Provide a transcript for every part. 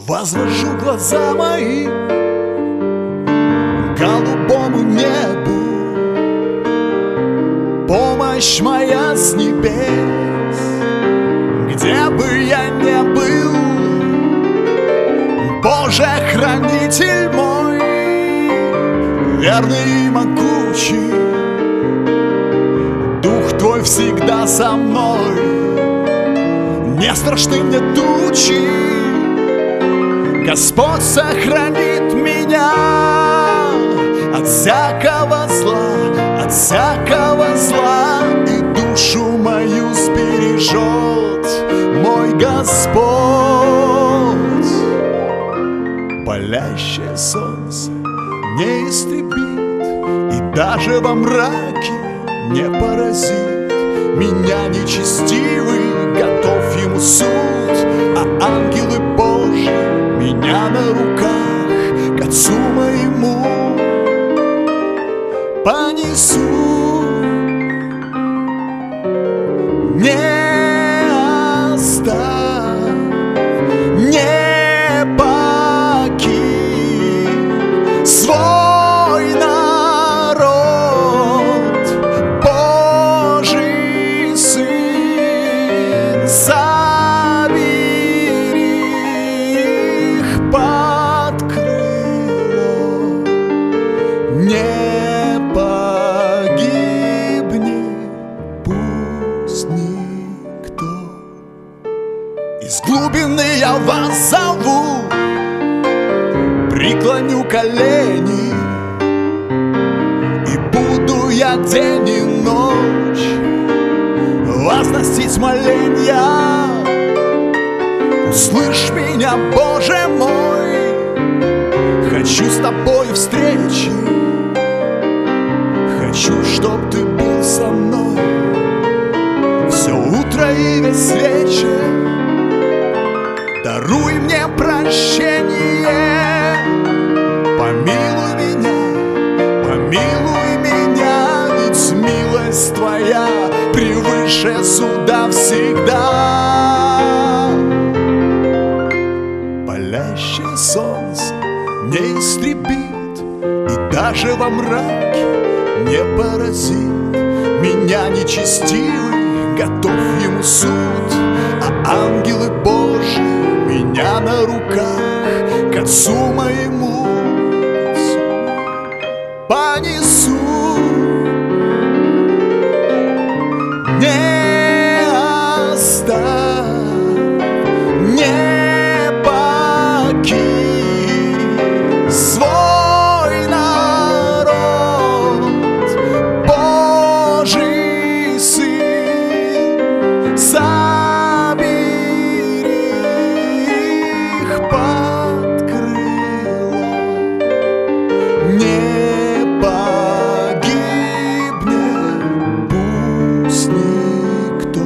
Возвожу глаза мои к голубому небу. Помощь моя с небес, где бы я ни был. Боже, хранитель мой, верный и могучий, Дух Твой всегда со мной. Не страшны мне тучи, Господь сохранит меня от всякого зла, от всякого зла, и душу мою сбережет мой Господь. Палящее солнце не истребит, и даже во мраке не поразит. Меня нечестивый готов ему суд, а ангелы Божьи меня на руках к Отцу моему понесут. Не оставь, не покинь свой народ, Божий Сын, забери их под крыло. Не погибни, пусть никто. Из глубины я вас зову, преклоню колени, и буду я день и ночь возносить моленья. Услышь меня, Боже мой, хочу с тобой встречи, хочу, чтоб ты был со мной все утро и весь вечер. Даруй мне прощение, помилуй меня, ведь милость Твоя превыше суда всегда. Палящее солнце не истребит, и даже во мраке не поразит. Меня нечестивый готов ему суд, а ангелы Божьи меня на руках к Отцу моему понесут. Не оставь, не покинь свой народ, Божий Сын, забери их под крыло. Не погибнет пусть никто.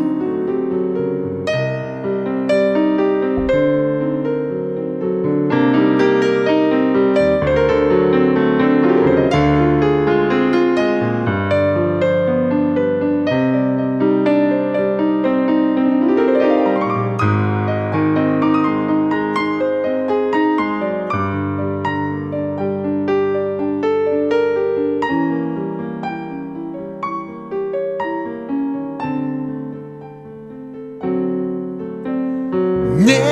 Не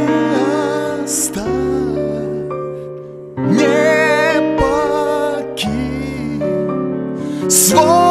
оставь, не покинь свой